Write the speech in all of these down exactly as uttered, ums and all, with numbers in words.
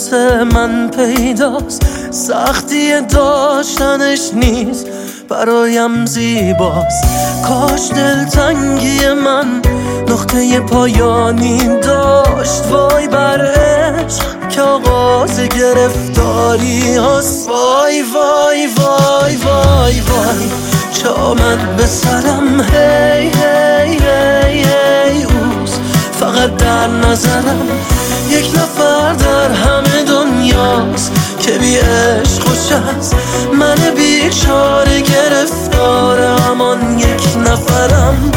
واسه من پیداست، سختی داشتنش نیست برایم زیباست. کاش دلتنگی من نقطه پایانی داشت، وای بر عشق که آغاز گرفتاری هست. وای وای وای وای وای چه آمد به سرم، هی هی هی هی اوز فقط در نظرم. یک نفر در همه دنیاست که بی عشق خوش است، من بیچاره گرفتار همان یک نفرم.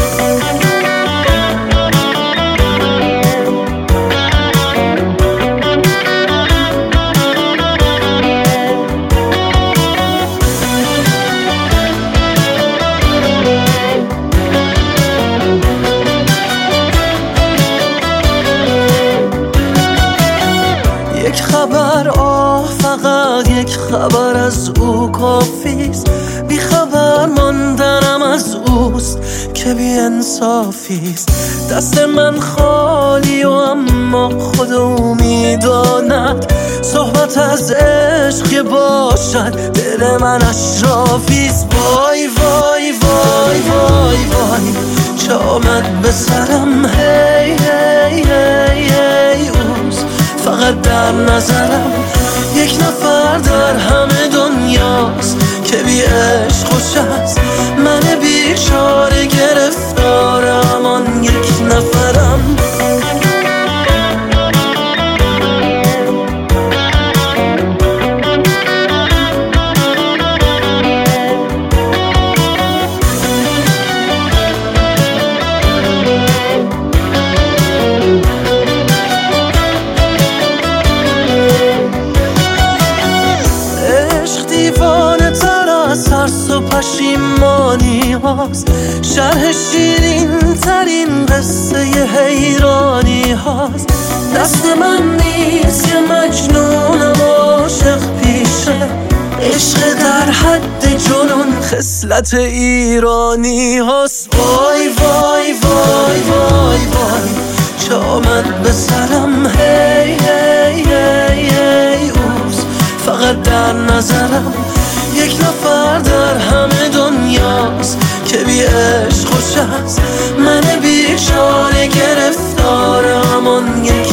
یک خبر، آه فقط یک خبر از او کافیست. بی خبر ماندنم از اوست که بی انصافیست. دست من خالی و اما خود او میداند، صحبت از عشق که باشد دل من اشرافیست. وای وای وای وای وای چه آمد به سرم، هی هی هی هی اوز فقط در نظرم. یک نفر در همه دنیاست که بی عشق خوش است، من بیچاره گرفتار همان یک نفرم. دیوانه تر از ترس و پشیمانی هاست، شرح شیرین ترین قصه حیرانی هاست. دست من نیست که مجنونم عاشق پیشه، عشق در حد جنون خصلت ایرانی هاست. وای وای وای وای وای چه آمد به سرم، هی هی هی هی اوز فقط در نظرم. یک نفر در همه دنیاست که بی عشق خوش است، من بیچاره گرفتار همان یک